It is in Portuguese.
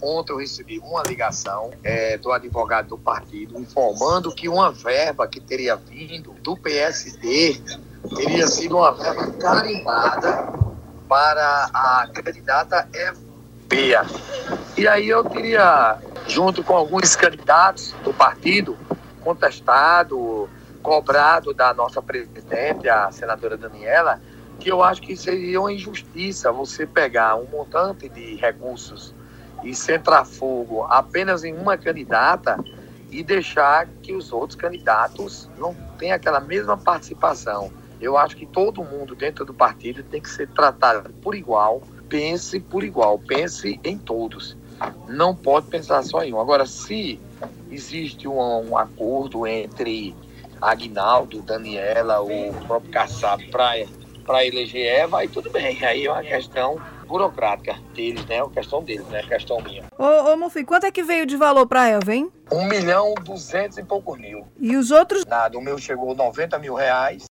ontem eu recebi uma ligação do advogado do partido informando que uma verba que teria vindo do PSD teria sido uma verba carimbada para a candidata Eva Bea. E aí eu teria, junto com alguns candidatos do partido, contestado, cobrado da nossa presidente, a senadora Daniela, que eu acho que seria uma injustiça você pegar um montante de recursos e centrar fogo apenas em uma candidata e deixar que os outros candidatos não tenham aquela mesma participação. Eu acho que todo mundo dentro do partido tem que ser tratado por igual, pense por igual, pense em todos. Não pode pensar só em um. Agora, se existe um acordo entre Aguinaldo, Daniela, o próprio Kassab para eleger Eva, aí tudo bem. Aí é uma questão burocrática deles, né? É uma questão deles, não é questão minha. Ô Mufi, quanto é que veio de valor para Eva, hein? 1.200.000 e poucos mil. E os outros? Nada, o meu chegou R$90.000.